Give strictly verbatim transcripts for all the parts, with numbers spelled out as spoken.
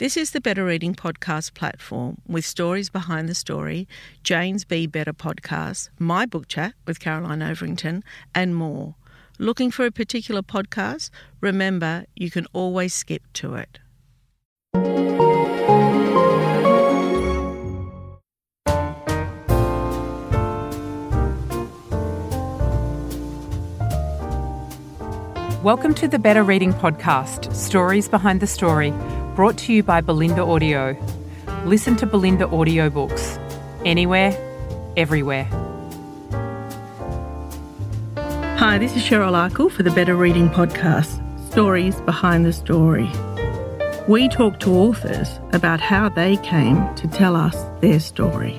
This is the Better Reading Podcast platform with stories behind the story, Jane's Be Better podcast, my book chat with Caroline Overington, and more. Looking for a particular podcast? Remember, you can always skip to it. Welcome to the Better Reading Podcast, Stories Behind the Story, brought to you by Belinda Audio. Listen to Belinda audiobooks anywhere, everywhere. Hi, this is Cheryl Arkle for the Better Reading Podcast, Stories Behind the Story. We talk to authors about how they came to tell us their story.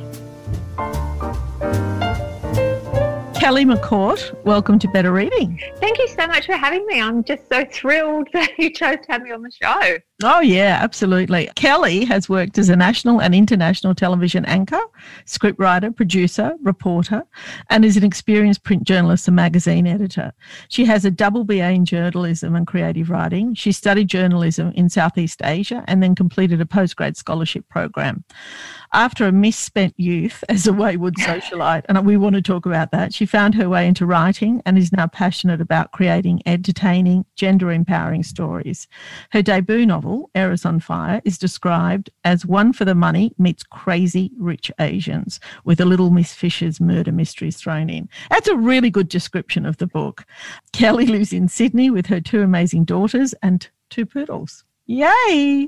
Kelly McCourt, welcome to Better Reading. Thank you so much for having me. I'm just so thrilled that you chose to have me on the show. Oh, yeah, absolutely. Kelly has worked as a national and international television anchor, scriptwriter, producer, reporter, and is an experienced print journalist and magazine editor. She has a double B A in journalism and creative writing. She studied journalism in Southeast Asia and then completed a postgrad scholarship program. After a misspent youth as a wayward socialite, and we want to talk about that, she found her way into writing and is now passionate about creating entertaining, gender-empowering stories. Her debut novel, Eris on Fire, is described as one for the money meets crazy rich Asians with a little Miss Fisher's murder mysteries thrown in. That's a really good description of the book. Kelly lives in Sydney with her two amazing daughters and two poodles. Yay!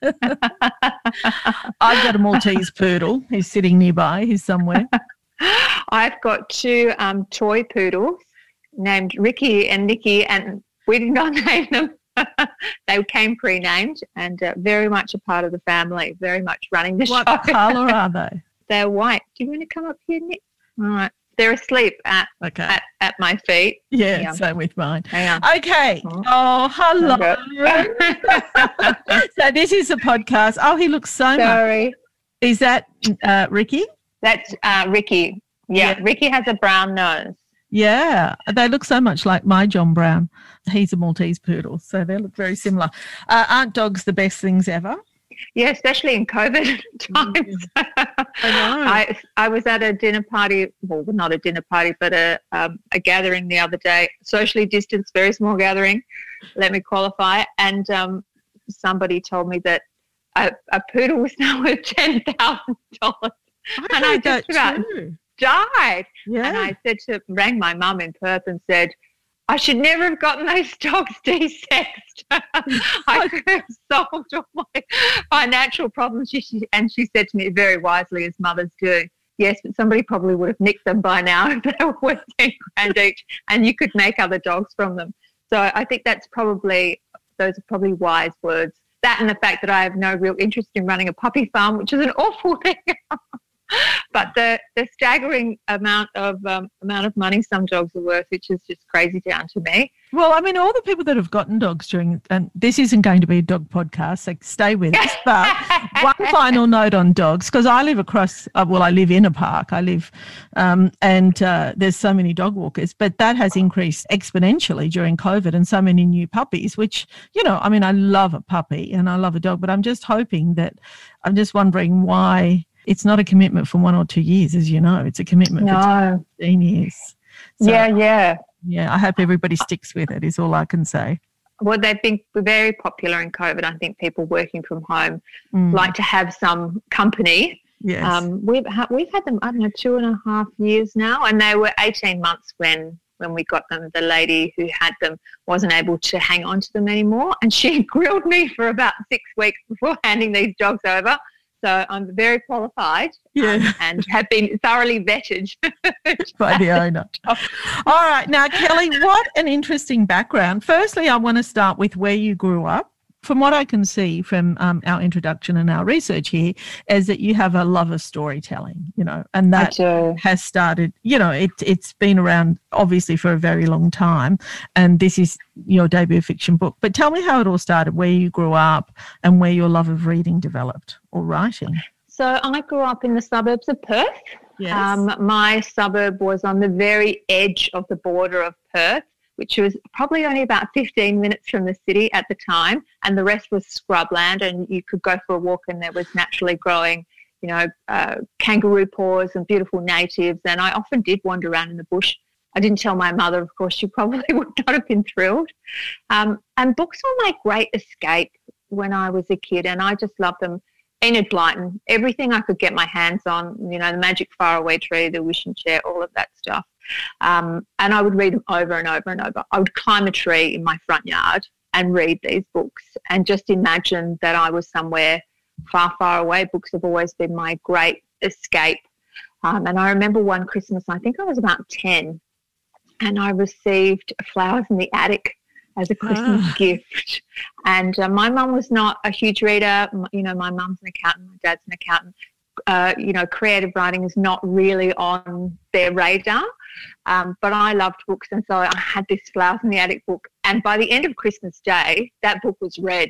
I've got a Maltese poodle. He's sitting nearby. He's somewhere. I've got two um, toy poodles named Ricky and Nikki, and we did not name them. They came pre-named and uh, very much a part of the family, very much running the what show. What colour are they? They're white. Do you want to come up here, Nick? All right. They're asleep at, okay. at at my feet. Yeah, yeah. Same with mine. Hang on. Okay. Oh, hello. So this is a podcast. Oh, he looks so Sorry. much. Is that uh, Ricky? That's uh, Ricky. Yeah, yeah, Ricky has a brown nose. Yeah, they look so much like my John Brown. He's a Maltese poodle, so they look very similar. Uh, aren't dogs the best things ever? Yeah, especially in COVID times. I know. I, I was at a dinner party, well, not a dinner party, but a um, a gathering the other day, socially distanced, very small gathering, let me qualify, and um, somebody told me that a, a poodle was now worth ten thousand dollars. And I just about too. died. Yeah. And I said to, rang my mum in Perth and said, I should never have gotten those dogs de-sexed. I could have solved all my financial problems. She, she, and she said to me very wisely, as mothers do, yes, but somebody probably would have nicked them by now if they were worth ten grand each, and you could make other dogs from them. So I think that's probably, those are probably wise words. That and the fact that I have no real interest in running a puppy farm, which is an awful thing. But the, the staggering amount of um, amount of money some dogs are worth, which is just crazy down to me. Well, I mean, all the people that have gotten dogs during, and this isn't going to be a dog podcast, so stay with us. But one final note on dogs, because I live across, uh, well, I live in a park. I live, um, and uh, there's so many dog walkers, but that has increased exponentially during COVID, and so many new puppies, which, you know, I mean, I love a puppy and I love a dog, but I'm just hoping that, I'm just wondering why. It's not a commitment for one or two years, as you know. It's a commitment no. for fifteen years. So, yeah, yeah. Yeah, I hope everybody sticks with it is all I can say. Well, they've been very popular in COVID. I think people working from home mm. like to have some company. Yes. Um, we've, ha- we've had them, I don't know, two and a half years now, and they were eighteen months when when we got them. The lady who had them wasn't able to hang on to them anymore, and she grilled me for about six weeks before handing these dogs over. So I'm very qualified yeah. um, and have been thoroughly vetted by the owner. All right. Now, Kelly, what an interesting background. Firstly, I want to start with where you grew up. From what I can see from um, our introduction and our research here is that you have a love of storytelling, you know, and that has started, you know, it, it's been around obviously for a very long time, and this is your debut fiction book. But tell me how it all started, where you grew up and where your love of reading developed or writing. So I grew up in the suburbs of Perth. Yes. Um, my suburb was on the very edge of the border of Perth. which was probably only about fifteen minutes from the city at the time, and the rest was scrubland, and you could go for a walk and there was naturally growing, you know, uh, kangaroo paws and beautiful natives, and I often did wander around in the bush. I didn't tell my mother, of course, she probably would not have been thrilled. Um, and books were my great escape when I was a kid, and I just loved them. Enid Blyton, everything I could get my hands on, you know, The Magic Faraway Tree, The Wishing Chair, all of that stuff. Um, and I would read them over and over and over. I would climb a tree in my front yard and read these books and just imagine that I was somewhere far, far away. Books have always been my great escape. Um, and I remember one Christmas, I think I was about ten, and I received Flowers in the Attic as a Christmas ah. gift. And uh, my mum was not a huge reader. You know, my mum's an accountant, my dad's an accountant. Uh, you know, creative writing is not really on their radar. Um, but I loved books, and so I had this Flowers in the Attic book. And by the end of Christmas Day, that book was read.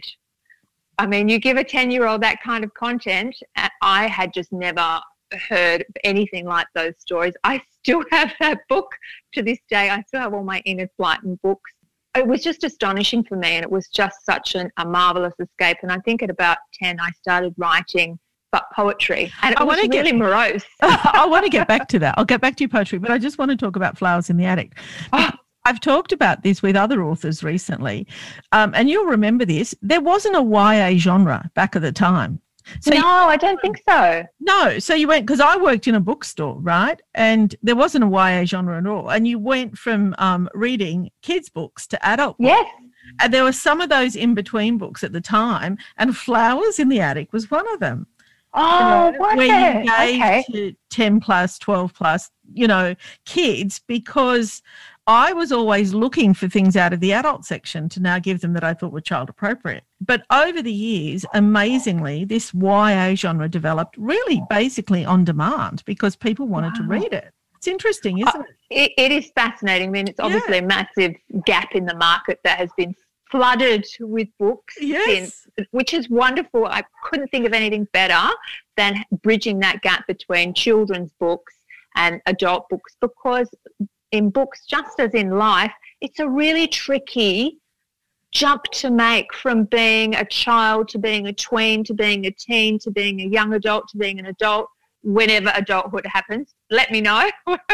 I mean, you give a ten-year-old that kind of content, and I had just never heard anything like those stories. I still have that book to this day. I still have all my Enid Blyton books. It was just astonishing for me, and it was just such an, a marvellous escape. And I think at about ten, I started writing but poetry, and it I was really get, morose. I want to get back to that. I'll get back to your poetry, but I just want to talk about Flowers in the Attic. Oh. I've talked about this with other authors recently, um, and you'll remember this. There wasn't a Y A genre back at the time. So no, you, I don't think so. No. So you went, because I worked in a bookstore, right? And there wasn't a Y A genre at all. And you went from um, reading kids' books to adult books. Yes. And there were some of those in-between books at the time, and Flowers in the Attic was one of them. Oh, you know, where it? you gave okay. to ten plus, twelve plus, you know, kids, because I was always looking for things out of the adult section to now give them that I thought were child appropriate. But over the years, amazingly, this Y A genre developed really basically on demand because people wanted wow. to read it. It's interesting, isn't uh, it? it? It is fascinating. I mean, it's obviously yeah. a massive gap in the market that has been flooded with books, yes. since, which is wonderful. I couldn't think of anything better than bridging that gap between children's books and adult books, because in books, just as in life, it's a really tricky jump to make from being a child to being a tween to being a teen to being a young adult to being an adult. Whenever adulthood happens, let me know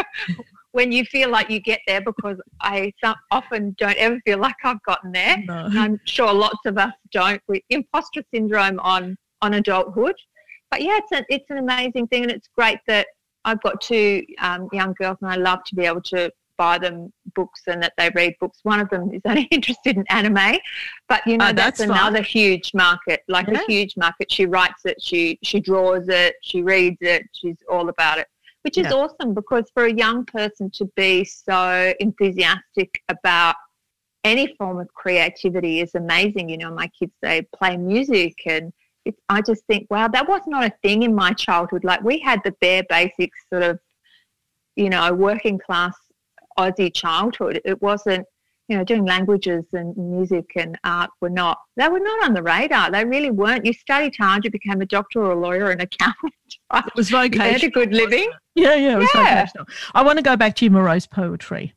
when you feel like you get there, because I so often don't ever feel like I've gotten there. No. And I'm sure lots of us don't, with imposter syndrome on, on adulthood. But, yeah, it's, a, it's an amazing thing, and it's great that I've got two um, young girls, and I love to be able to buy them books and that they read books. One of them is only interested in anime, but, you know, oh, that's, that's another fine. huge market, like yeah. a huge market. She writes it, she she draws it, she reads it, she's all about it, which is yeah. awesome, because for a young person to be so enthusiastic about any form of creativity is amazing. You know, my kids, they play music, and It's, I just think, wow, that was not a thing in my childhood. Like, we had the bare basics sort of, you know, working class Aussie childhood. It wasn't, you know, doing languages and music and art were not, they were not on the radar. They really weren't. You studied hard, you became a doctor or a lawyer or an accountant. Right? It was vocational. You had a good living. Yeah, yeah, it was yeah. vocational. I want to go back to your morose poetry.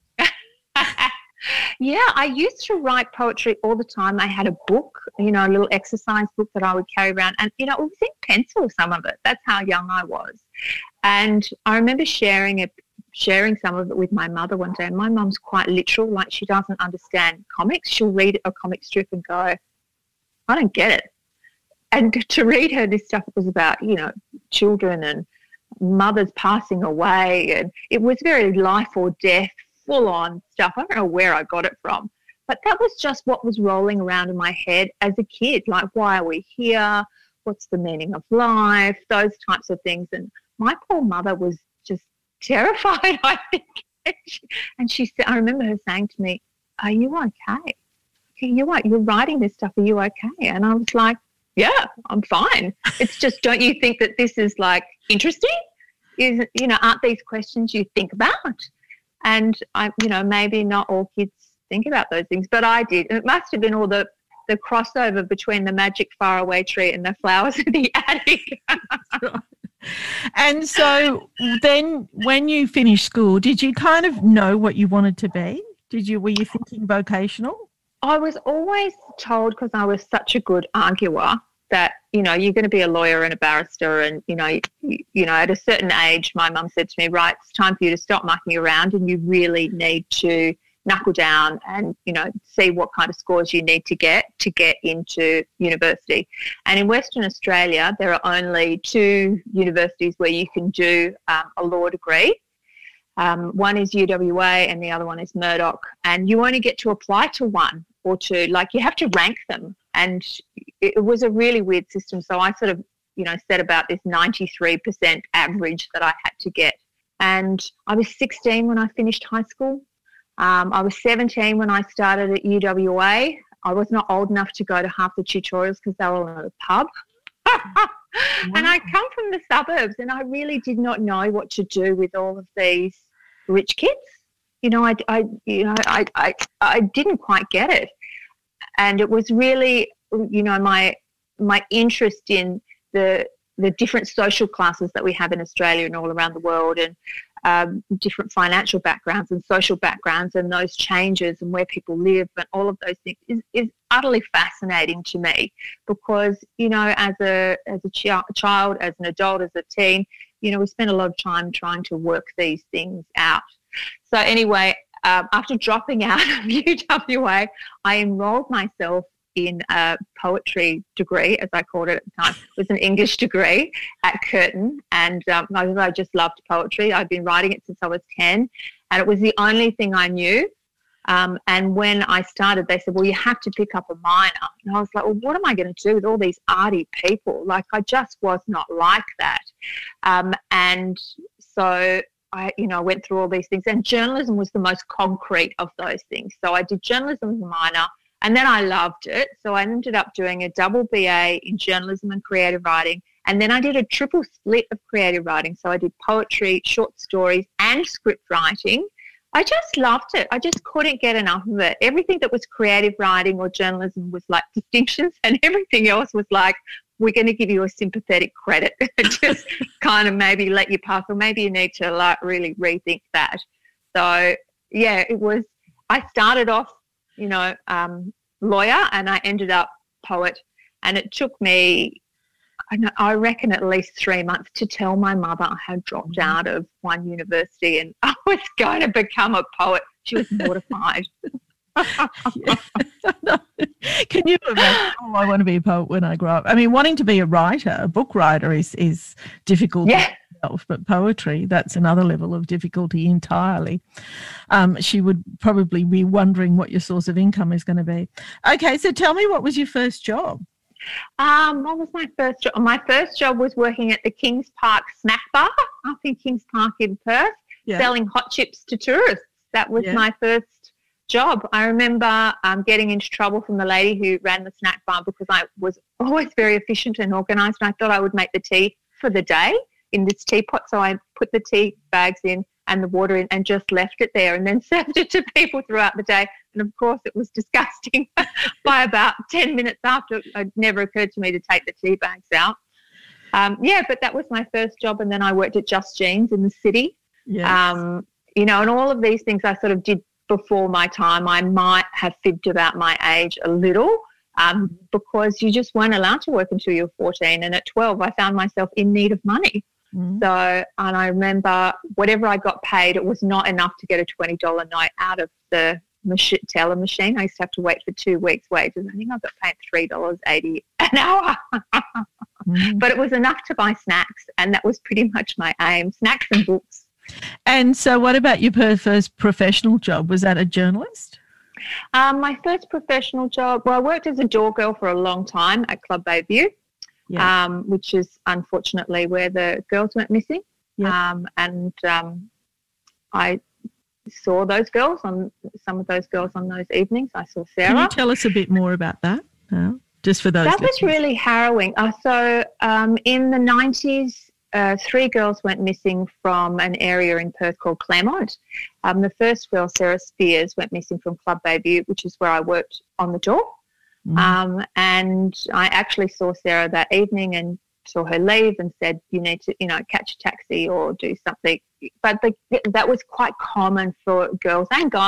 Yeah, I used to write poetry all the time. I had a book, you know, a little exercise book that I would carry around, and, you know, it was in pencil, some of it. That's how young I was. And I remember sharing it, sharing some of it with my mother one day, and my mum's quite literal, like she doesn't understand comics. She'll read a comic strip and go, I don't get it. And to read her this stuff, it was about, you know, children and mothers passing away, and it was very life or death, full-on stuff. I don't know where I got it from, but that was just what was rolling around in my head as a kid. Like, why are we here? What's the meaning of life? Those types of things. And my poor mother was just terrified, I think. And she, and she said, I remember her saying to me, are you okay? You are, you're writing this stuff. Are you okay? And I was like, yeah, I'm fine. It's just, don't you think that this is, like, interesting? Is, you know, aren't these questions you think about? And, I, you know, maybe not all kids think about those things, but I did. It must have been all the, the crossover between the magic faraway tree and the flowers in the attic. And so then when you finished school, did you kind of know what you wanted to be? Did you, were you thinking vocational? I was always told, because I was such a good arguer, that, you know, you're going to be a lawyer and a barrister, and, you know, you, you know, at a certain age, my mum said to me, right, it's time for you to stop mucking around and you really need to knuckle down and, you know, see what kind of scores you need to get to get into university. And in Western Australia, there are only two universities where you can do um, a law degree. Um, one is U W A and the other one is Murdoch. And you only get to apply to one or two. Like, you have to rank them. And it was a really weird system. So I sort of, you know, set about this ninety-three percent average that I had to get. And I was sixteen when I finished high school. Um, I was seventeen when I started at U W A. I was not old enough to go to half the tutorials because they were all in a pub. Wow. And I come from the suburbs, and I really did not know what to do with all of these rich kids. You know, I, I you know, I, I, I didn't quite get it. And it was really, you know, my my interest in the the different social classes that we have in Australia and all around the world, and um, different financial backgrounds and social backgrounds, and those changes and where people live and all of those things is, is utterly fascinating to me, because, you know, as a as a ch- child, as an adult, as a teen, you know, we spend a lot of time trying to work these things out. So anyway, um, after dropping out of U W A, I enrolled myself in a poetry degree, as I called it at the time. It was an English degree at Curtin, and um, I, I just loved poetry. I'd been writing it since I was ten, and it was the only thing I knew. Um, and when I started, they said, well, you have to pick up a minor. And I was like, well, what am I going to do with all these arty people? Like, I just was not like that. Um, and so I, you know, went through all these things, and journalism was the most concrete of those things. So I did journalism as a minor, and then I loved it. So I ended up doing a double B A in journalism and creative writing, and then I did a triple split of creative writing. So I did poetry, short stories, and script writing. I just loved it. I just couldn't get enough of it. Everything that was creative writing or journalism was like distinctions, and everything else was like, we're going to give you a sympathetic credit. Just kind of maybe let you pass, or maybe you need to like really rethink that. So, yeah, it was, I started off, you know, um, lawyer, and I ended up poet. And it took me, I, know, I reckon, at least three months to tell my mother I had dropped out of one university and I was going to become a poet. She was mortified. Can you imagine? Oh, I want to be a poet when I grow up. I mean, wanting to be a writer, a book writer, is is difficult. Yeah. Itself, but poetry, that's another level of difficulty entirely. Um, she would probably be wondering what your source of income is going to be. Okay, so tell me, what was your first job? Um, what was my first job? My first job was working at the Kings Park Snack Bar up in Kings Park in Perth, yeah. selling hot chips to tourists. That was yeah. my first job. I remember um, getting into trouble from the lady who ran the snack bar because I was always very efficient and organised, and I thought I would make the tea for the day in this teapot. So I put the tea bags in and the water in and just left it there, and then served it to people throughout the day. And, of course, it was disgusting by about ten minutes after. It never occurred to me to take the tea bags out. Um, yeah, but that was my first job, and then I worked at Just Jeans in the city. Yes. Um, you know, and all of these things I sort of did before my time. I might have fibbed about my age a little um, because you just weren't allowed to work until you were fourteen. And at twelve, I found myself in need of money. Mm. So, and I remember whatever I got paid, it was not enough to get a twenty dollars note out of the mach- teller machine. I used to have to wait for two weeks' wages. I think I got paid three dollars eighty an hour. mm. But it was enough to buy snacks, and that was pretty much my aim, snacks and books. And so what about your first professional job? Was that a journalist? Um, my first professional job, well, I worked as a door girl for a long time at Club Bayview, yeah. um, which is unfortunately where the girls went missing. Yeah. Um, and um, I saw those girls, on some of those girls on those evenings. I saw Sarah. Can you tell us a bit more about that now, just for those That listeners? was really harrowing. Uh, so um, in the nineties, Uh, three girls went missing from an area in Perth called Claremont. Um, the first girl, Sarah Spears, went missing from Club Bayview, which is where I worked on the door. Mm. Um, and I actually saw Sarah that evening and saw her leave and said, you need to, you know, catch a taxi or do something. But the, that was quite common for girls and guys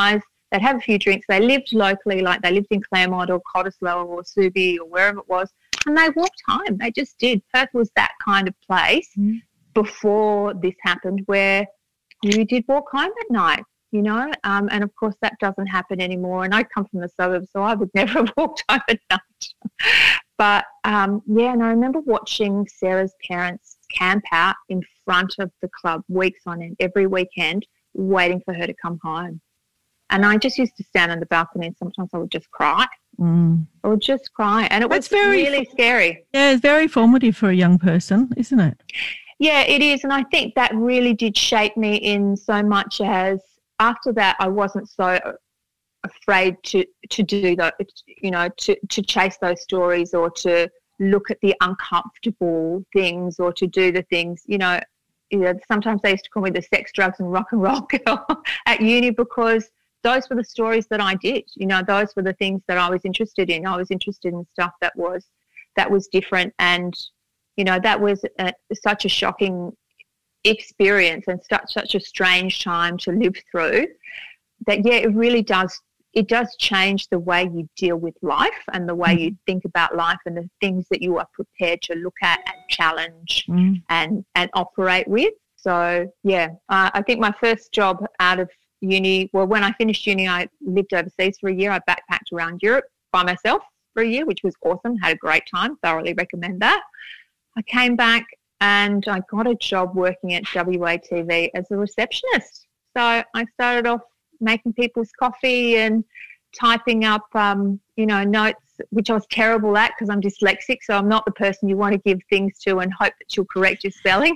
they'd have a few drinks. They lived locally, like they lived in Claremont or Cottesloe or Subi or wherever it was, and they walked home. They just did. Perth was that kind of place mm-hmm. before this happened, where you did walk home at night, you know, um, and of course that doesn't happen anymore. And I come from the suburbs, so I would never have walked home at night. But, um, yeah, and I remember watching Sarah's parents camp out in front of the club weeks on end, every weekend, waiting for her to come home. And I just used to stand on the balcony, and sometimes I would just cry. Mm. I would just cry. And it That's was very, really scary. Yeah, it's very formative for a young person, isn't it? Yeah, it is. And I think that really did shape me in so much as after that I wasn't so afraid to, to do that, you know, to, to chase those stories or to look at the uncomfortable things or to do the things, you know, you know, sometimes they used to call me the sex, drugs and rock and roll girl at uni, because those were the stories that I did. You know, those were the things that I was interested in. I was interested in stuff that was that was different, and you know, that was a, such a shocking experience and such such a strange time to live through. That yeah, it really does. It does change the way you deal with life and the way mm. you think about life and the things that you are prepared to look at and challenge mm. and and operate with. So yeah, uh, I think my first job out of uni, well, when I finished uni, I lived overseas for a year. I backpacked around Europe by myself for a year, which was awesome. Had a great time. Thoroughly recommend that. I came back and I got a job working at W A T V as a receptionist. So I started off making people's coffee and typing up, um, you know, notes, which I was terrible at because I'm dyslexic. So I'm not the person you want to give things to and hope that she'll correct your spelling.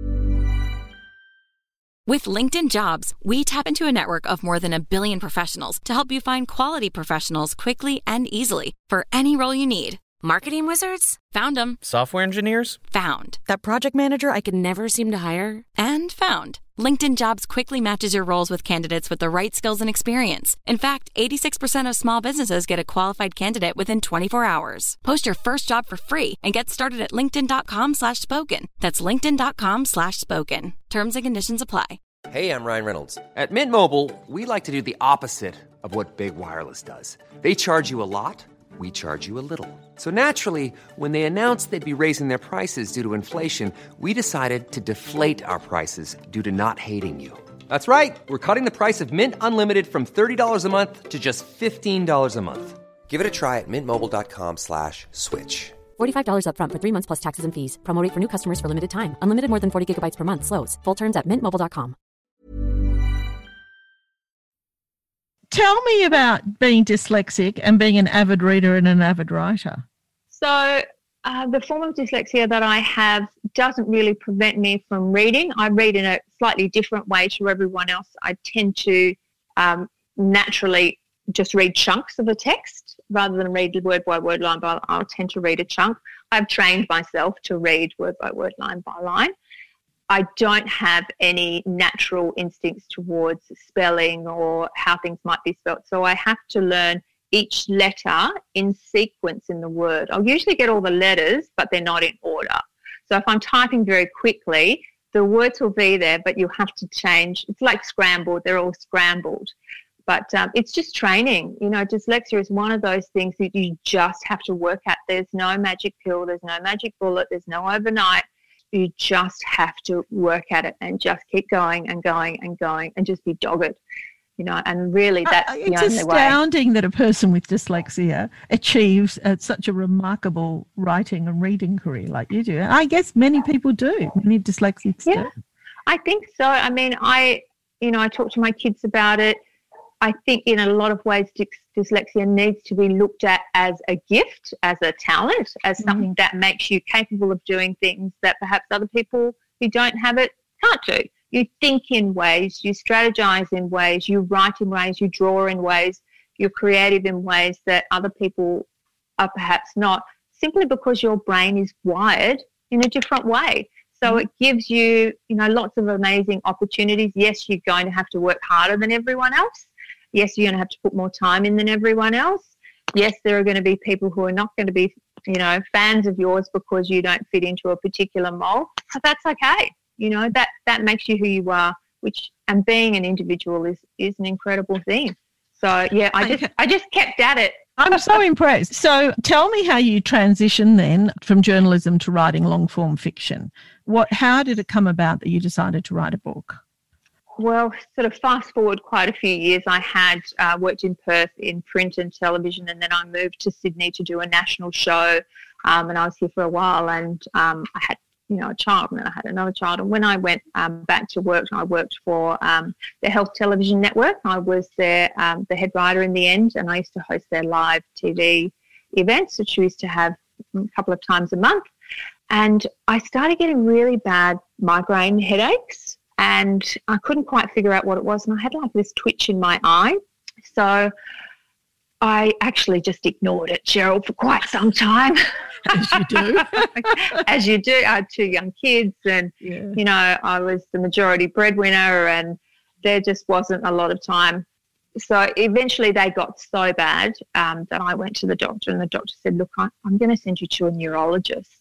With LinkedIn Jobs, we tap into a network of more than a billion professionals to help you find quality professionals quickly and easily for any role you need. Marketing wizards? Found them. Software engineers? Found. That project manager I could never seem to hire? And found. LinkedIn Jobs quickly matches your roles with candidates with the right skills and experience. In fact, eighty-six percent of small businesses get a qualified candidate within twenty-four hours. Post your first job for free and get started at linkedin.com slash spoken. That's linkedin.com slash spoken. Terms and conditions apply. Hey, I'm Ryan Reynolds. At Mint Mobile, we like to do the opposite of what Big Wireless does. They charge you a lot. We charge you a little. So naturally, when they announced they'd be raising their prices due to inflation, we decided to deflate our prices due to not hating you. That's right. We're cutting the price of Mint Unlimited from thirty dollars a month to just fifteen dollars a month. Give it a try at mintmobile.com slash switch. forty-five dollars up front for three months plus taxes and fees. Promo rate for new customers for limited time. Unlimited more than forty gigabytes per month. Slows full terms at mint mobile dot com. Tell me about being dyslexic and being an avid reader and an avid writer. So uh, the form of dyslexia that I have doesn't really prevent me from reading. I read in a slightly different way to everyone else. I tend to um, naturally just read chunks of a text rather than read word by word, line by line. I'll tend to read a chunk. I've trained myself to read word by word, line by line. I don't have any natural instincts towards spelling or how things might be spelt. So I have to learn each letter in sequence in the word. I'll usually get all the letters, but they're not in order. So if I'm typing very quickly, the words will be there, but you have to change. It's like scrambled. They're all scrambled. But um, it's just training. You know, dyslexia is one of those things that you just have to work at. There's no magic pill. There's no magic bullet. There's no overnight. You just have to work at it and just keep going and going and going and just be dogged, you know, and really that's uh, the only way. It's astounding that a person with dyslexia achieves uh, such a remarkable writing and reading career like you do. And I guess many people do, many dyslexics yeah, do. I think so. I mean, I, you know, I talk to my kids about it. I think in a lot of ways dyslexia needs to be looked at as a gift, as a talent, as mm-hmm. something that makes you capable of doing things that perhaps other people who don't have it can't do. You think in ways, you strategize in ways, you write in ways, you draw in ways, you're creative in ways that other people are perhaps not, simply because your brain is wired in a different way. So it gives you, you know, lots of amazing opportunities. Yes, you're going to have to work harder than everyone else. Yes, you're going to have to put more time in than everyone else. Yes, there are going to be people who are not going to be, you know, fans of yours because you don't fit into a particular mold. But that's okay. You know, that, that makes you who you are, which, and being an individual is, is an incredible thing. So, yeah, I just, I just kept at it. I'm so impressed. So tell me how you transitioned then from journalism to writing long-form fiction. What? How did it come about that you decided to write a book? Well, sort of fast forward quite a few years, I had uh, worked in Perth in print and television, and then I moved to Sydney to do a national show, um, and I was here for a while, and um, I had, you know, a child, and then I had another child. And when I went um, back to work, I worked for um, the Health Television Network. I was their, um, the head writer in the end, and I used to host their live T V events, which we used to have a couple of times a month. And I started getting really bad migraine headaches, and I couldn't quite figure out what it was. And I had like this twitch in my eye. So I actually just ignored it, Cheryl, for quite some time. As you do. As you do. I had two young kids, and, yeah. you know, I was the majority breadwinner, and there just wasn't a lot of time. So eventually they got so bad um, that I went to the doctor, and the doctor said, look, I, I'm going to send you to a neurologist.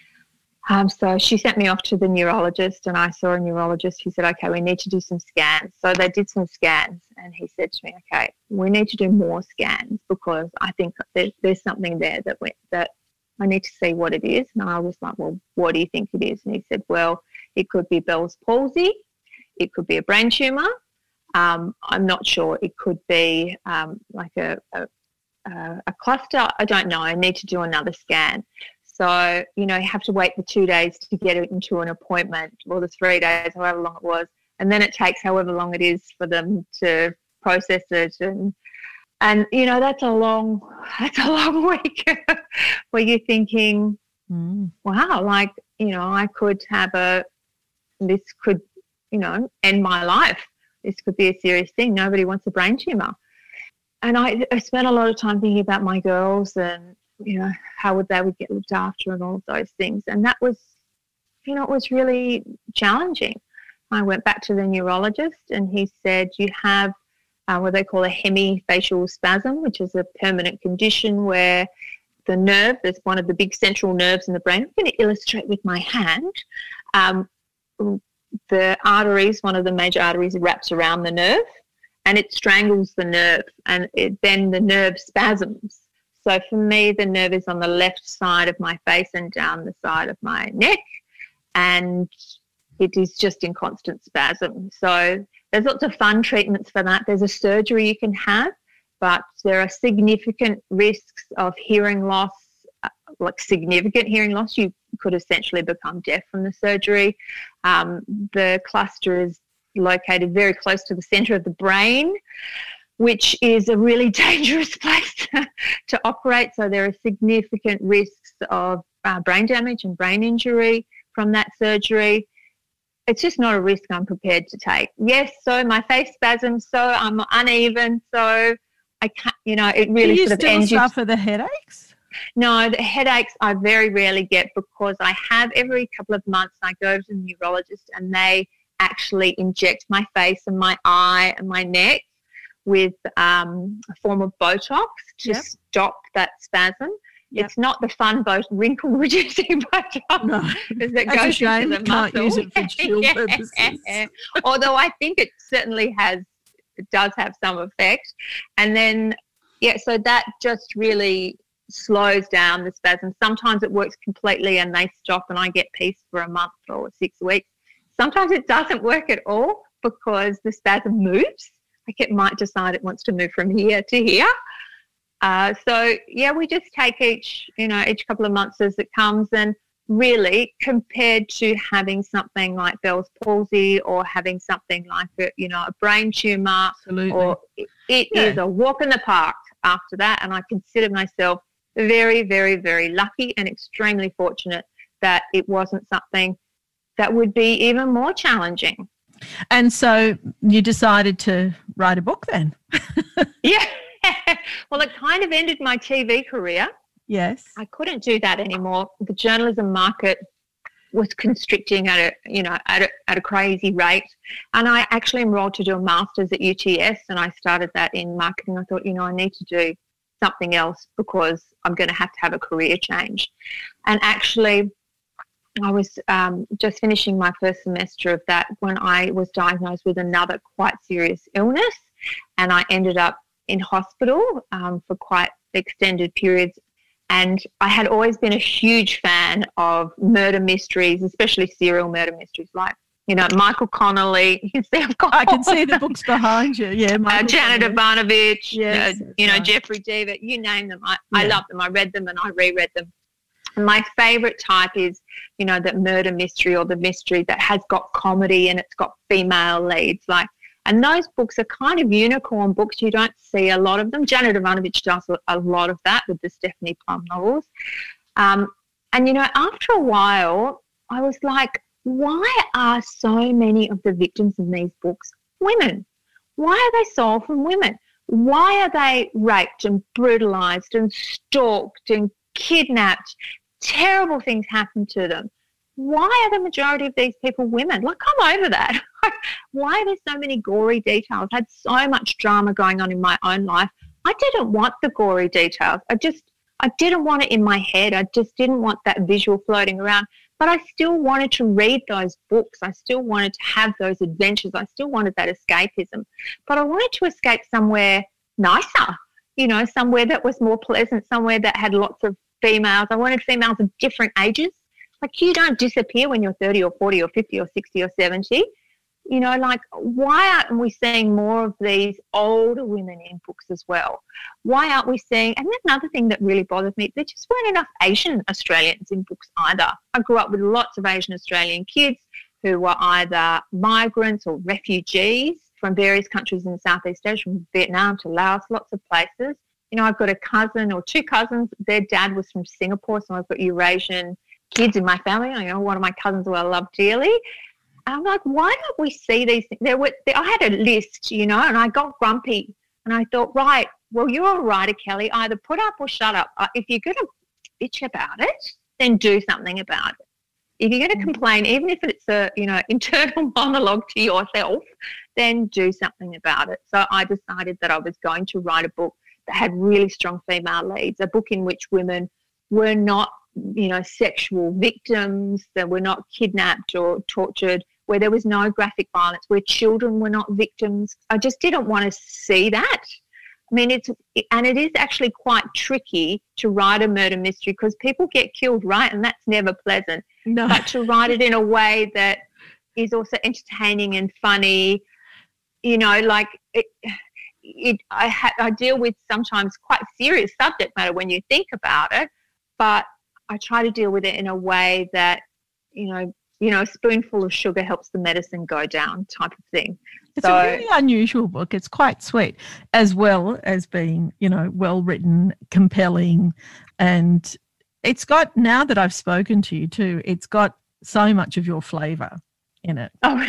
Um, so she sent me off to the neurologist, and I saw a neurologist. He said, okay, we need to do some scans. So they did some scans, and he said to me, okay, we need to do more scans because I think there's, there's something there that we, that I need to see what it is. And I was like, well, what do you think it is? And he said, well, it could be Bell's palsy. It could be a brain tumour. Um, I'm not sure. It could be um, like a, a, a cluster. I don't know. I need to do another scan. So, you know, you have to wait for two days to get it into an appointment, or the three days, however long it was. And then it takes however long it is for them to process it. And, and you know, that's a long, that's a long week where you're thinking, mm. wow, like, you know, I could have a, this could, you know, end my life. This could be a serious thing. Nobody wants a brain tumour. And I, I spent a lot of time thinking about my girls and, you know, how would they would get looked after and all of those things. And that was, you know, it was really challenging. I went back to the neurologist, and he said, you have uh, what they call a hemifacial spasm, which is a permanent condition where the nerve, there's one of the big central nerves in the brain. I'm going to illustrate with my hand. Um, the arteries, one of the major arteries wraps around the nerve, and it strangles the nerve, and it, then the nerve spasms. So for me, the nerve is on the left side of my face and down the side of my neck, and it is just in constant spasm. So there's lots of fun treatments for that. There's a surgery you can have, but there are significant risks of hearing loss, like significant hearing loss. You could essentially become deaf from the surgery. Um, the cluster is located very close to the centre of the brain, which is a really dangerous place to, to operate. So there are significant risks of uh, brain damage and brain injury from that surgery. It's just not a risk I'm prepared to take. Yes, so my face spasms, so I'm uneven, so I can't, you know, it really Do you sort of still ends. suffer the headaches? No, the headaches I very rarely get because I have every couple of months I go to the neurologist, and they actually inject my face and my eye and my neck with um, a form of Botox to yep. stop that spasm. Yep. It's not the fun bot- wrinkle-reducing Botox. No, because it goes into the can't muscle. Use it for chill yeah. purposes. Although I think it certainly has, it does have some effect. And then, yeah, so that just really slows down the spasm. Sometimes it works completely and they stop and I get peace for a month or six weeks. Sometimes it doesn't work at all because the spasm moves. Like it might decide it wants to move from here to here. Uh, so, yeah, we just take each, you know, each couple of months as it comes. And really, compared to having something like Bell's palsy or having something like, a, you know, a brain tumour, Absolutely. or it, it yeah. is a walk in the park after that. And I consider myself very, very, very lucky and extremely fortunate that it wasn't something that would be even more challenging. And so you decided to write a book then? Yeah. Well, it kind of ended my T V career. Yes. I couldn't do that anymore. The journalism market was constricting at a, you know, at a, at a crazy rate. And I actually enrolled to do a master's at U T S and I started that in marketing. I thought, you know, I need to do something else because I'm going to have to have a career change. And actually, I was um, just finishing my first semester of that when I was diagnosed with another quite serious illness, and I ended up in hospital um, for quite extended periods. And I had always been a huge fan of murder mysteries, especially serial murder mysteries, like, you know, Michael Connolly. You can see I've got I can see the books behind you. Yeah, uh, Janet Ivanovich, yes, uh, you know, right. Jeffrey Deaver, you name them. I, Yeah. I love them. I read them and I reread them. And my favourite type is, you know, that murder mystery or the mystery that has got comedy and it's got female leads. Like, and those books are kind of unicorn books. You don't see a lot of them. Janet Ivanovich does a lot of that with the Stephanie Plum novels. Um, and, you know, after a while, I was like, why are so many of the victims in these books women? Why are they so often women? Why are they raped and brutalised and stalked and kidnapped? Terrible things happen to them. Why are the majority of these people women? Like, I'm over that. Why are there so many gory details? I had so much drama going on in my own life. I didn't want the gory details. I just, I didn't want it in my head. I just didn't want that visual floating around. But I still wanted to read those books. I still wanted to have those adventures. I still wanted that escapism. But I wanted to escape somewhere nicer, you know, somewhere that was more pleasant, somewhere that had lots of females. I wanted females of different ages. Like, you don't disappear when you're thirty or forty or fifty or sixty or seventy. You know, like, why aren't we seeing more of these older women in books as well? Why aren't we seeing, and that's another thing that really bothered me, there just weren't enough Asian Australians in books either. I grew up with lots of Asian Australian kids who were either migrants or refugees from various countries in Southeast Asia, from Vietnam to Laos, lots of places. You know, I've got a cousin or two cousins, their dad was from Singapore, so I've got Eurasian kids in my family. You know, one of my cousins who I love dearly. I'm like, why don't we see these things? There were, there, I had a list, you know, and I got grumpy. And I thought, right, well, you're a writer, Kelly. Either put up or shut up. If you're going to bitch about it, then do something about it. If you're going to complain, even if it's a, you know, internal monologue to yourself, then do something about it. So I decided that I was going to write a book that had really strong female leads, a book in which women were not, you know, sexual victims, that were not kidnapped or tortured, where there was no graphic violence, where children were not victims. I just didn't want to see that. I mean, it's, and it is actually quite tricky to write a murder mystery because people get killed, right? And that's never pleasant. No. But to write it in a way that is also entertaining and funny, you know, like it, it I, ha- I deal with sometimes quite serious subject matter when you think about it, but I try to deal with it in a way that, you know, you know, a spoonful of sugar helps the medicine go down type of thing. It's so, a really unusual book. It's quite sweet, as well as being, you know, well written, compelling, and it's got, now that I've spoken to you too, it's got so much of your flavour in it. Oh,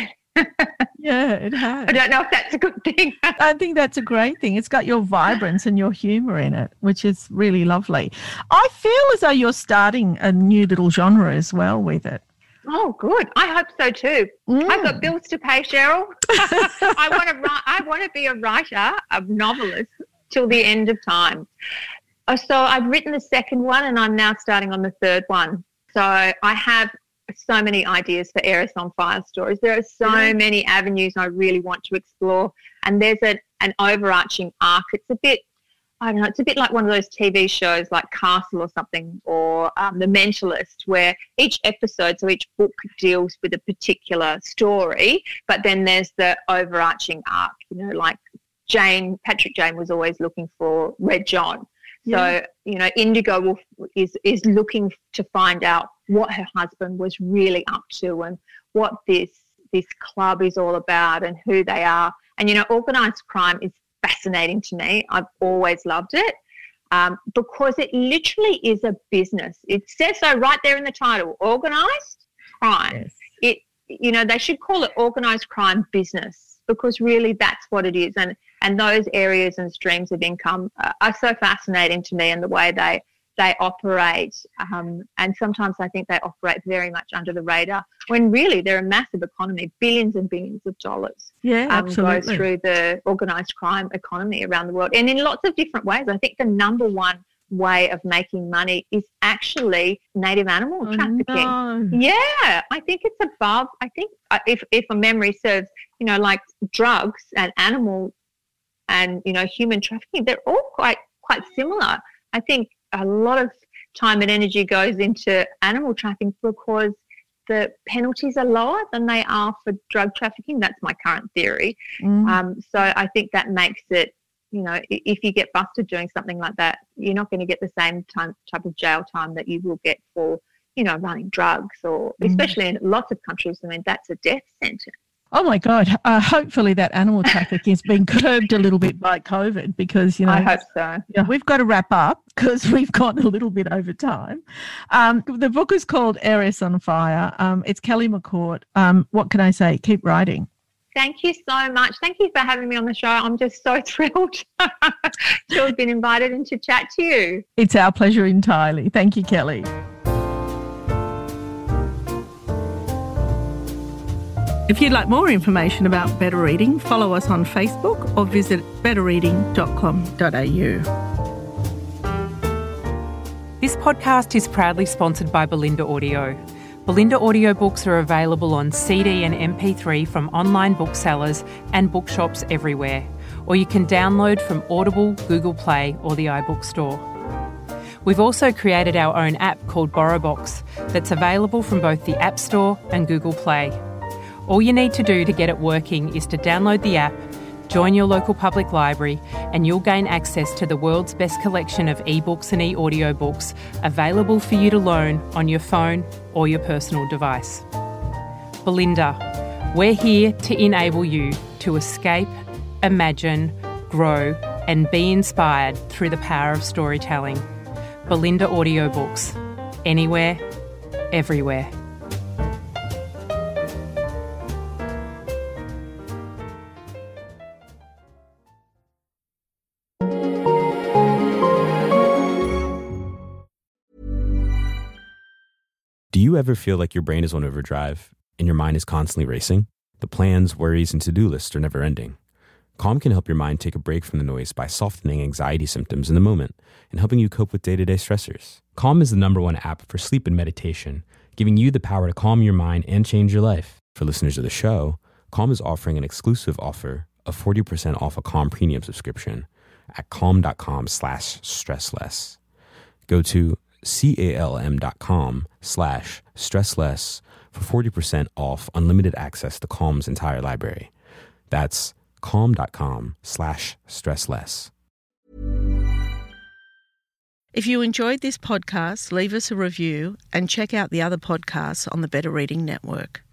yeah, it has. I don't know if that's a good thing. I think that's a great thing. It's got your vibrance and your humour in it, which is really lovely. I feel as though you're starting a new little genre as well with it. Oh, good. I hope so too. Mm. I've got bills to pay, Cheryl. I want to write. I want to be a writer, a novelist, till the end of time. Uh, So I've written the second one, and I'm now starting on the third one. So I have so many ideas for Heiress on Fire stories. There are so Mm. many avenues I really want to explore, and there's a, an overarching arc. It's a bit. I don't know, it's a bit like one of those T V shows like Castle or something, or um, The Mentalist, where each episode, so each book deals with a particular story, but then there's the overarching arc, you know, like Jane, Patrick Jane was always looking for Red John. Yeah. So, you know, Indigo Wolf is, is looking to find out what her husband was really up to and what this this club is all about and who they are. And, you know, organised crime is fascinating to me. I've always loved it um, because it literally is a business. It says so right there in the title, organised crime. Yes. It, you know, they should call it organised crime business because really that's what it is. And, and those areas and streams of income are, are so fascinating to me, and the way they, they operate. Um, and sometimes I think they operate very much under the radar when really they're a massive economy, billions and billions of dollars. Yeah, Um, absolutely. goes through the organised crime economy around the world, and in lots of different ways. I think the number one way of making money is actually native animal Oh, trafficking. no. Yeah, I think it's above. I think uh, if if a memory serves, you know, like drugs and animal and, you know, human trafficking, they're all quite quite similar. I think a lot of time and energy goes into animal trafficking because the penalties are lower than they are for drug trafficking. That's my current theory. Mm. Um, so I think that makes it, you know, if you get busted doing something like that, you're not going to get the same time, type of jail time that you will get for, you know, running drugs, or mm. especially in lots of countries. I mean, that's a death sentence. Oh, my God. Uh, hopefully that animal trafficking has been curbed a little bit by COVID because, you know. I hope so. Yeah, we've got to wrap up because we've gone a little bit over time. Um, the book is called Heiress on Fire. Um, it's Kelly McCourt. Um, what can I say? Keep writing. Thank you so much. Thank you for having me on the show. I'm just so thrilled to have been invited and to chat to you. It's our pleasure entirely. Thank you, Kelly. If you'd like more information about Better Reading, follow us on Facebook or visit better reading dot com dot a u. This podcast is proudly sponsored by Belinda Audio. Belinda audiobooks are available on C D and M P three from online booksellers and bookshops everywhere, or you can download from Audible, Google Play or the iBook Store. We've also created our own app called BorrowBox that's available from both the App Store and Google Play. All you need to do to get it working is to download the app, join your local public library, and you'll gain access to the world's best collection of ebooks and e-audiobooks available for you to loan on your phone or your personal device. Belinda, we're here to enable you to escape, imagine, grow, and be inspired through the power of storytelling. Belinda Audiobooks. Anywhere, everywhere. Do you ever feel like your brain is on overdrive and your mind is constantly racing? The plans, worries, and to-do lists are never ending. Calm can help your mind take a break from the noise by softening anxiety symptoms in the moment and helping you cope with day-to-day stressors. Calm is the number one app for sleep and meditation, giving you the power to calm your mind and change your life. For listeners of the show, Calm is offering an exclusive offer of forty percent off a Calm premium subscription at calm.com slash stressless. Go to calm.com slash stressless for forty percent off unlimited access to Calm's entire library. That's calm.com slash stressless. If you enjoyed this podcast, leave us a review and check out the other podcasts on the Better Reading Network.